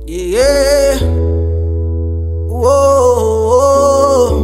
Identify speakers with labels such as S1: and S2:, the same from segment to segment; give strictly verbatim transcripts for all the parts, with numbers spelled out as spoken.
S1: Yeah. Whoa.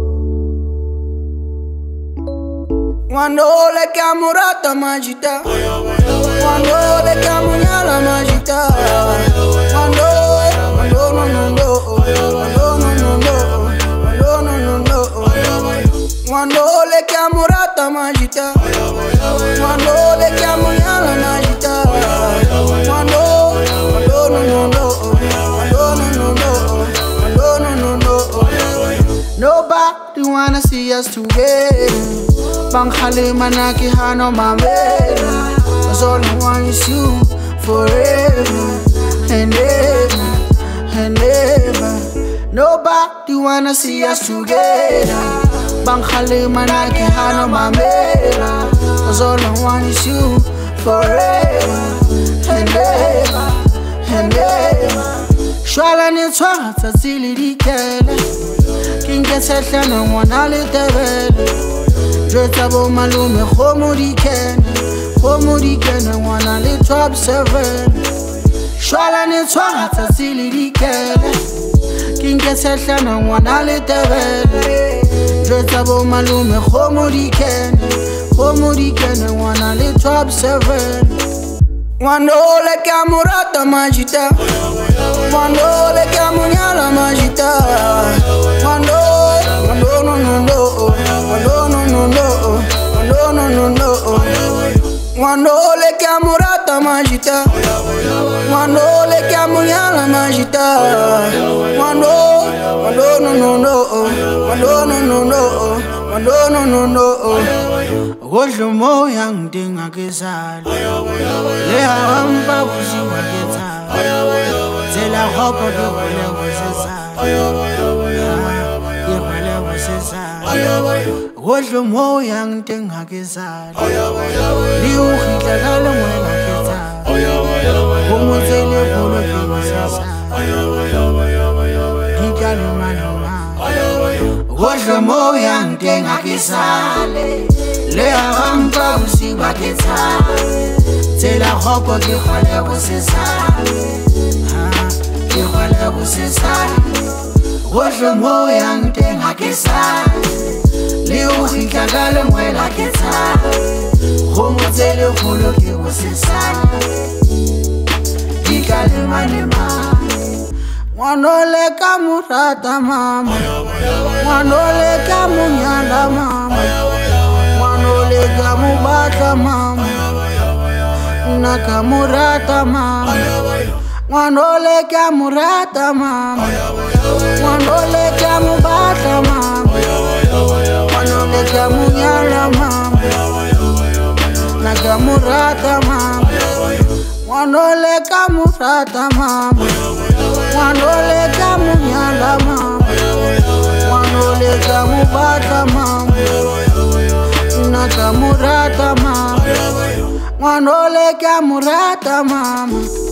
S1: Quando le chiamo rata magita, quando le chiamo nyala magita, quando, quando no no no, quando no no no, quando no no no, quando le chiamo rata magita, quando le chiamo nyala magita, quando, quando no no no, quando no no no, quando no no no. Nobody wanna see us together. Bankhale manaki hano mamela. Cause all I want is you forever and ever and ever. Nobody wanna see us together. Bankhale manaki hano mamela. Cause all I want is you forever and ever and ever. Shwala ni twa tsatsili dikele. Kinge sehlana ngwana le tebele. Jwetsa bo malume khomo di kene, khomo di kene ngwana le top seven. Shwala ne tshwara tsatsili di kele, kinge sehlana ngwana le tebele. Jwetsa bo malume khomo di kene, khomo di kene ngwana le top seven. Quando le chiamo rata magita, quando le chiamo nyala magita, quando, quando no no no, quando no no no, quando no no no, quando le chiamo rata magita, quando le chiamo nyala magita, quando, quando no no no, quando no no no, quando no no no. Godlo mo yang dinga kesala, le hamba kusiwa ketsa, zela hopo do le kusesa, ye kwale kusesa. Godlo mo yang dinga kesala, li ukhitla kala mwela ketsa, kumuzele polo kusesa, kikale manoma. Godlo mo yang dinga kesala. Le hamba kusiwa ketsa, zela hopo ke khwale kusesa, ke khwale kusesa. Godlo mo yang tenga ketsa, le ukhitla kala mwela ketsa, khomozele kholo ke kusesa, dikale manema. Wanole kamurata mama, wanole kamunyala mama, wanole kamubata mama, nakamurata mama, wanole kamurata mama, wanole kamubata mama, wanole kamunyala mama, nakamurata mama, wanole kamurata mama, wanole kamunyala mama, wanole kamubata mama, nakamurata mama, wanole kamurata mama.